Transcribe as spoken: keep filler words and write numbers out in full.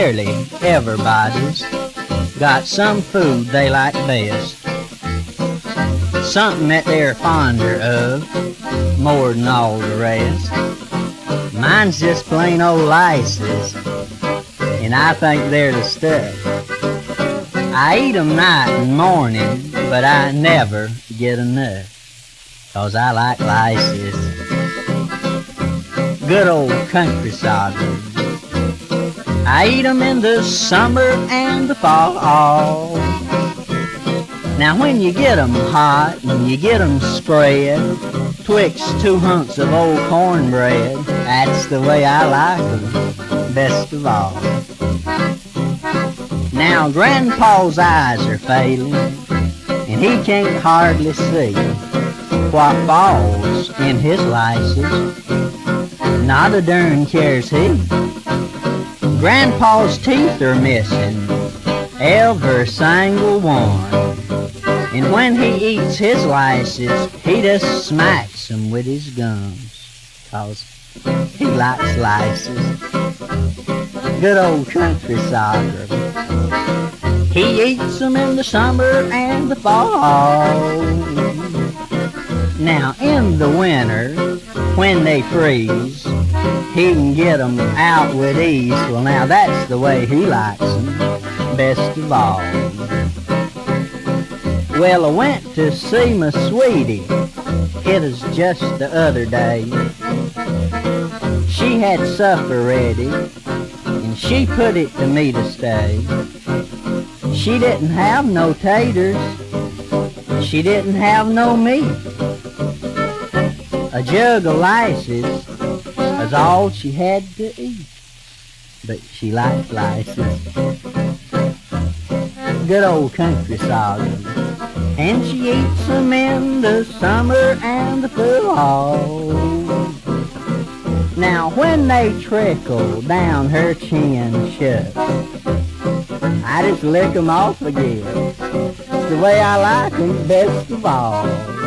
nearly everybody's got some food they like best, something that they're fonder of more than all the rest. Mine's just plain old lices, and I think they're the stuff. I eat 'em night and morning, but I never get enough, 'cause I like lices. Good old country sausage. I eat 'em in the summer and the fall. Now when you get 'em hot and you get 'em spread twixt two hunks of old cornbread, that's the way I like 'em best of all. Now Grandpa's eyes are failing, and he can't hardly see what falls in his lices. Not a darn cares he. Grandpa's teeth are missing, every single one, and when he eats his lices, he just smacks 'em with his gums, 'cause he likes lices. Good old country soccer. He eats 'em in the summer and the fall. Now in the winter, when they freeze, he can get 'em out with ease. Well, now that's the way he likes 'em best of all. Well, I went to see my sweetie, it was just the other day. She had supper ready, and she put it to me to stay. She didn't have no taters, she didn't have no meat. A jug of lices was all she had to eat, but she likes lices. Good old country sausage, and she eats 'em in the summer and the fall. Now when they trickle down her chin shut, I just lick 'em off again. It's the way I like 'em best of all.